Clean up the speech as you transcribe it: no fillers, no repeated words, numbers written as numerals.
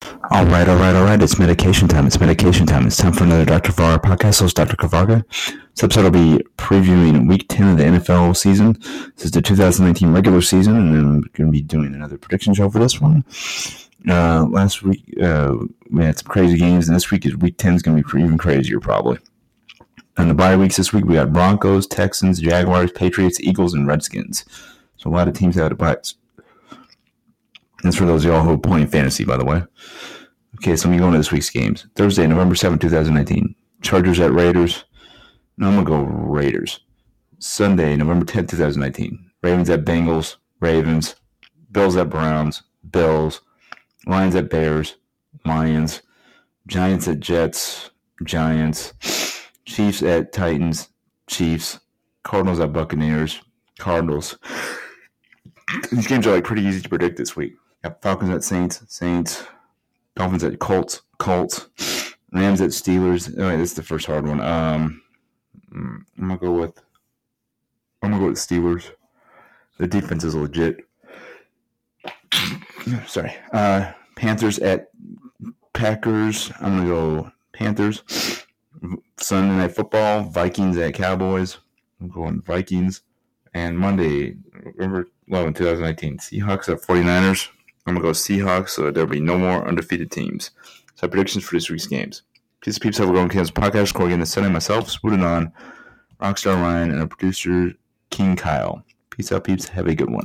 All right. It's medication time. It's time for another Dr. Kavarga podcast. Host Dr. Kavarga. This episode will be previewing Week 10 of the NFL season. This is the 2019 regular season, and then I'm going to be doing another prediction show for this one. Last week, we had some crazy games, and this week Week 10 is going to be even crazier, probably. And the bye weeks this week, we got Broncos, Texans, Jaguars, Patriots, Eagles, and Redskins. So a lot of teams have byes. That's for those of y'all who are playing fantasy, by the way. Okay, so let me go into this week's games. Thursday, November 7th, 2019. Chargers at Raiders. No, I'm going to go Raiders. Sunday, November 10th, 2019. Ravens at Bengals. Ravens. Bills at Browns. Bills. Lions at Bears. Lions. Giants at Jets. Giants. Chiefs at Titans. Chiefs. Cardinals at Buccaneers. Cardinals. These games are pretty easy to predict this week. Got Falcons at Saints. Dolphins at Colts. Rams at Steelers. Oh, this is the first hard one. I'm gonna go with Steelers. The defense is legit. Sorry. Panthers at Packers. I'm gonna go Panthers. Sunday Night Football. Vikings at Cowboys. I'm going Vikings. And Monday, November 11, 2019. Seahawks at 49ers. I'm going to go Seahawks, so there'll be no more undefeated teams. So predictions for this week's games. Peace, peeps, have a going Kansas podcast. Recording again this Sunday. Myself, Spootin' On, Rockstar Ryan, and our producer, King Kyle. Peace out, peeps. Have a good one.